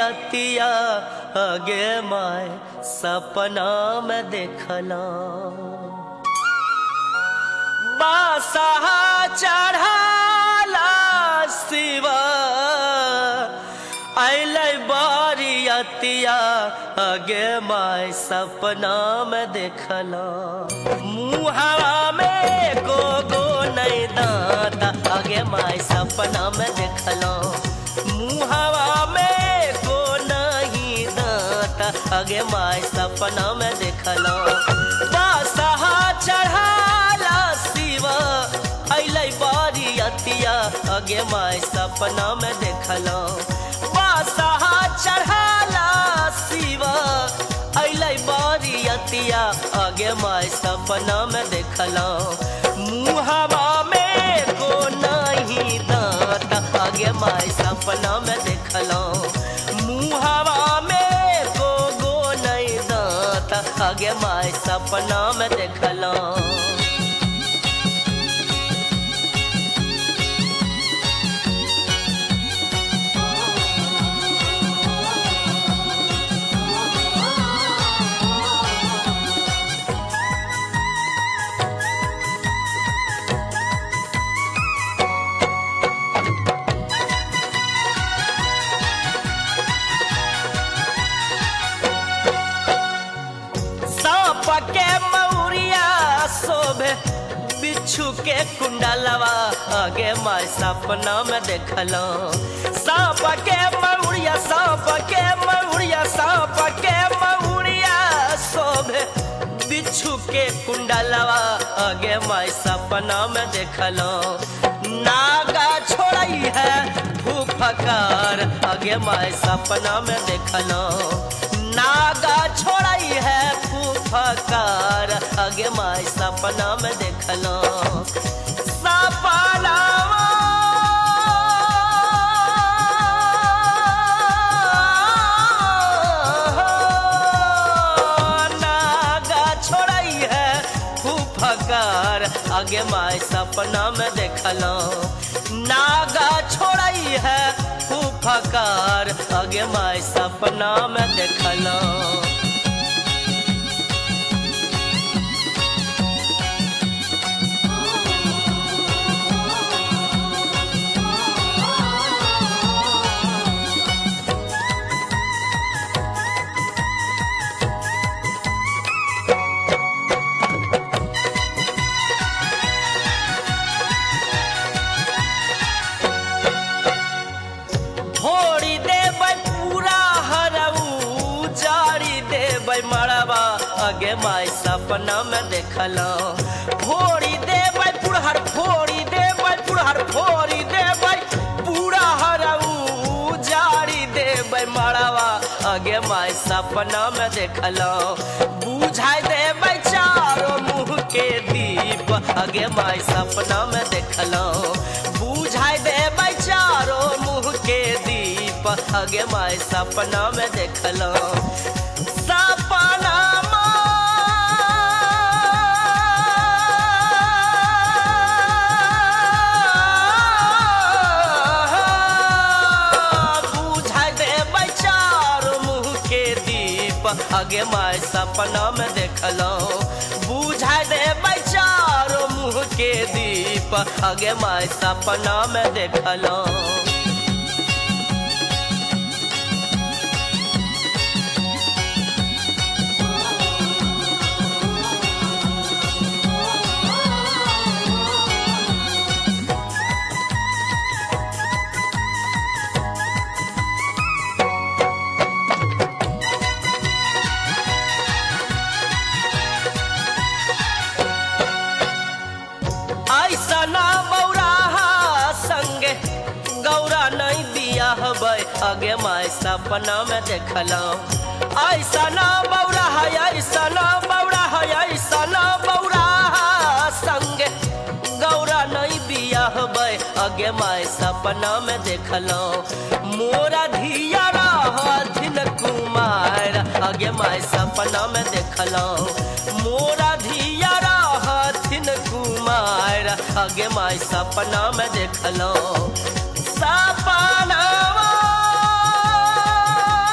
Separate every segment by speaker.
Speaker 1: बरियतिया आगे माय सपना में देखला बासहा चढ़ाला शिवा अइलै बरियतिया आगे माय सपना में देखला मुहावा में गो नहीं दांत आगे माय सपना में देखला मुहावा में गो नहीं दांत आगे माय सपना में देखला बासहा चढ़ाला शिवा अइलै बरियतिया आगे माय सपना में देखला बासहा चढ़ाला शिवा अइलै बरियतिया आगे माय सपना में देखला मुहावा में को नहीं दांत आगे माय सपना में देखला मुहावा में को नहीं दांत आगे माय सपना में देखला के मौरिया शोभे बिच्छू के कुंडलवा आगे माय सपना में देखला सांप के मौरिया शोभे बिच्छू के कुंडलवा आगे माय सपना में देखला नागा छोड़ई है फुफकार आगे माय सपना में देखला नागा छोड़ई है फुफकार आगे माय सपना में देखला सपना नागा छोड़ई है फुफकार आगे माय सपना में देखला नागा छोड़ई है फुफकार आगे माय सपना में देखला आगे माय सपना में देखला फोड़ी देबै पुरहर फोड़ी देबै पूरा हरऊ जारी देबै मड़वा आगे माय सपना में देखला बुझाई देबै चारों मुँह के दीप आगे माय सपना में देखला बुझाई देबै चारों मुँह के दीप आगे माय सपना में देखला सपना आगे माय सपना में देखला बुझाई देबै चारों मुँह के दीप आगे माय सपना में देखला आगे माय सपना में देखला ऐसा ना बौरा संग गौरा नहीं बियाह आगे माय सपना में देखला मोरा धिया दिन कुमार आगे माय सपना में देखला मोरा धिया दिन कुमार आगे माय सपना में देखला सपना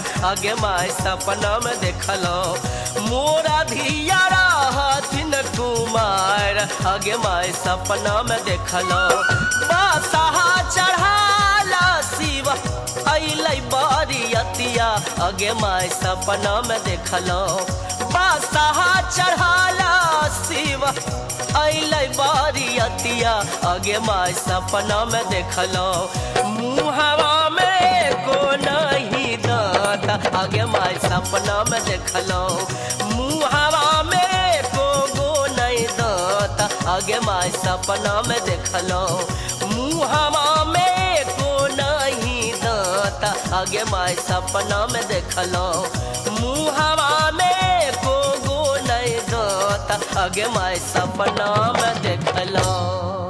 Speaker 1: आगे माय सपना में देखलो मोरा धिया हथिन कुमार आगे माय सपना में देखलो बसहा चढ़ाला शिव अइलै बरियतिया आगे माय सपना में देखलो बसहा चढ़ाला शिव अइलै बरियतिया आगे माय सपना में देखलो मुहवा में को नहीं दांत आगे माय सपना में देखलो मुहवा में को नहीं दांत आगे माय सपना में देखलो मुहवा में को नहीं दांत आगे माय सपना में देखलो मुहवा में को नहीं दांत आगे माय सपना में देखलो।